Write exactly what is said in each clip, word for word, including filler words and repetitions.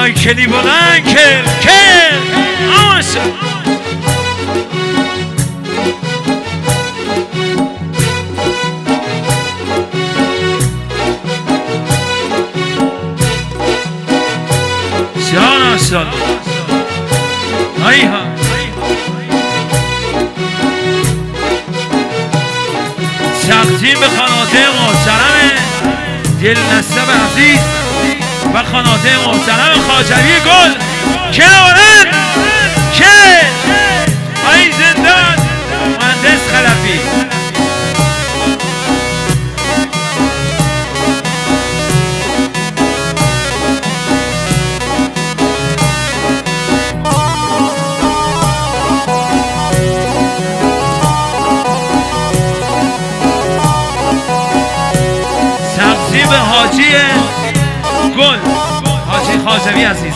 صدای کلی بلند کل کل آشا جان آشا ای ها تقدیم به خانواده محترم دل نصب عزیز و خانواده محترم خواجوی گل که آرن که ای زندان مهندس خلفی به حاجی گل حاجی خواجوی عزیز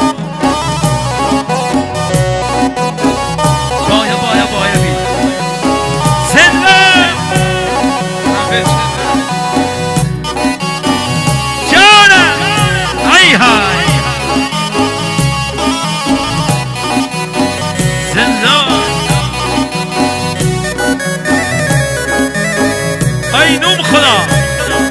بایا بایا بایا بی زنده جانم ای های زنده ای نوم خدا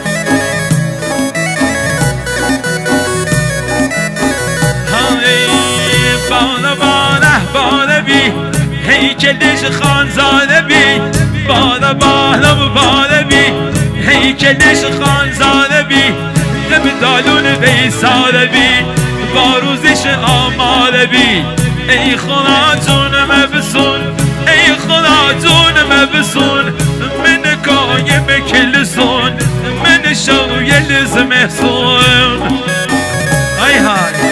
هیکلش خانزاده بی بالا بالا و بالا بی هیکلش خانزاده بی دم دالون بیساله بی با روزش آماده بی ای خدا جونم بسون ای خدا جونم بسون من قایم کلسون من شویل زمحسون ای های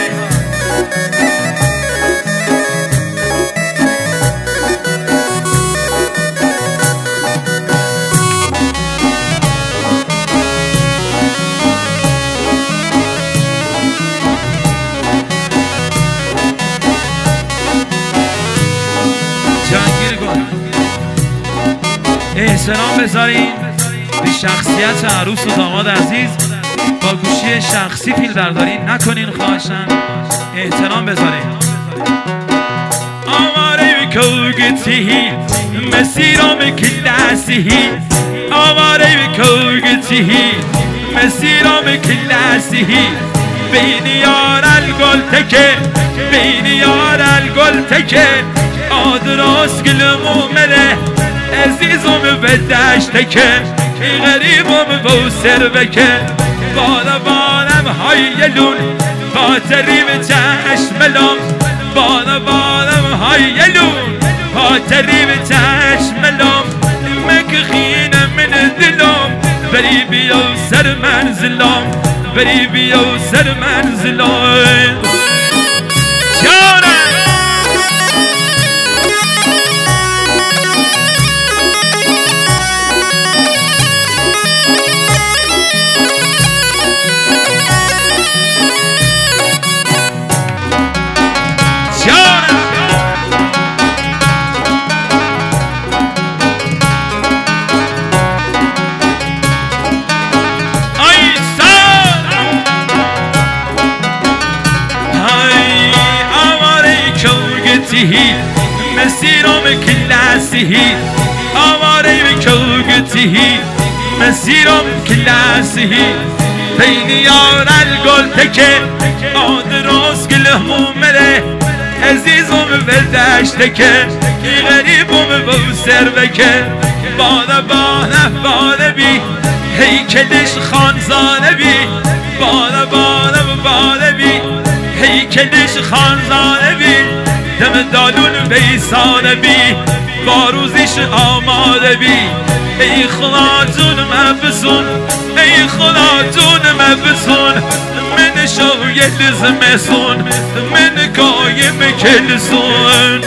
احترام بذارین به شخصیت عروس و داماد عزیز با گوشی شخصی فیلم برداری نکنین خواهشن احترام بذارین آواره بکوگتی مسیرام کلاسی آواره بکوگتی مسیرام کلاسی بین یار الگل تکه بین یار الگل تکه آدراس گل مومنه عزیزم به دشت که غریبم به سر بکه بالا بالم های لون خاطری به چشم لام بالا بالم های لون خاطری به چشم لام مکخینم من دلم بری بیا سر منزلم بری بیا سر منزلم جانم مسیرم کلاسی آواره بکوگتی مسیرم کلاسی بین یار الگل تکه آدراس گله مومره عزیزم بردشت که غریبم به سر بکه بالا بالا بالا بی هیکلش خانزاده بی بالا بالا بالا بی هیکلش خانزاده بی دم دالون بیسانه بی با روزش آماده بی ای خدا جونم بسون ای خدا جونم بسون من شویل زمحسون من قایم کلسون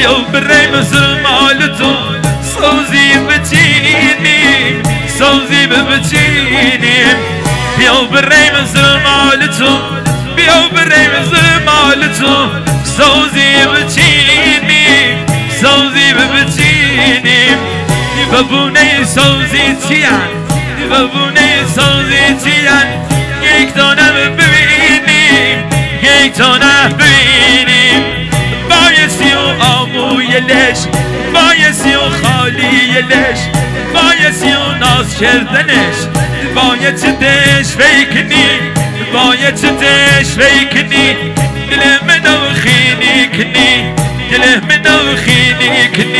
بیا بریم زرمال تو سازی بچینیم سازی بچینیم بیا بریم زرمال تو بیا بریم زرمال تو سازی بچینیم سازی بچینیم ببونه سازی چیان ببونه سازی چیان یک دانه ببینیم یک دانه ببینیم بایستی و آموی لش بایستی و خالی لش بایستی و ناز کردنش باید چه دش فیکنی باید چه دش فیکنی دل منو خینی کنی دل منو خینی کنی